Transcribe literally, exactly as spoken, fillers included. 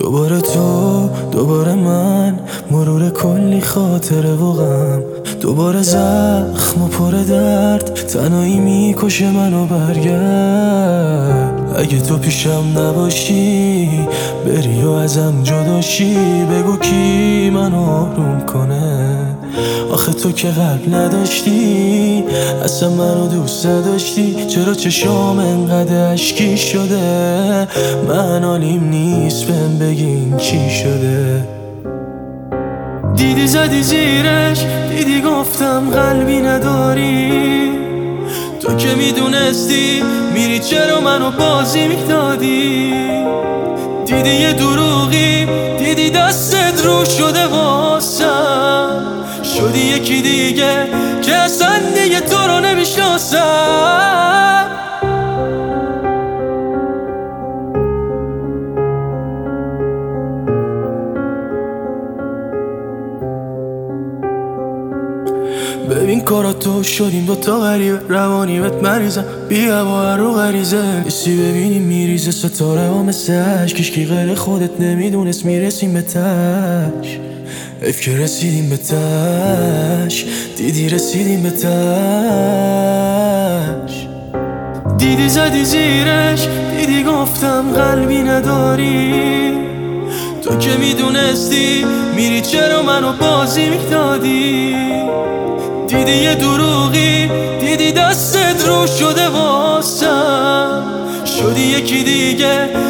دوباره تو، دوباره من، مرور کلی خاطره و غم، دوباره زخم و پر درد، تنهایی میکشه منو. برگرد اگه تو پیشم نباشی، بری و ازم جداشی، بگو کی منو آروم کنه. آخه تو که قلب نداشتی، اصلا منو دوست نداشتی، چرا چشام انقدر اشکی شده؟ من حالیم نیست بهم بگین چی شده. دیدی زدی زیرش، دیدی گفتم قلبی نداری، تو که میدونستی میری چرا منو بازی میدادی. دیدی یه دروغی، دیدی دستت رو شده واسم، شدی یکی دیگه که اصلا دیگه تو رو نمیشناسم. ببین کاراتو شدیم دوتا غریبه، روانی بهت مریضم، بیا با رو غریزه. ایسی ببینیم میریزه ستاره ها مثل عشق، کشکی غیر خودت نمیدونست میرسیم به تش. اف که رسیدیم به تش، دیدی رسیدیم به تش. دیدی زدی زیرش، دیدی گفتم قلبی نداری، تو که میدونستی میری چرا منو بازی میدادی. دیدی یه دروغی، دیدی دستت رو شده واسم، شدی یکی دیگه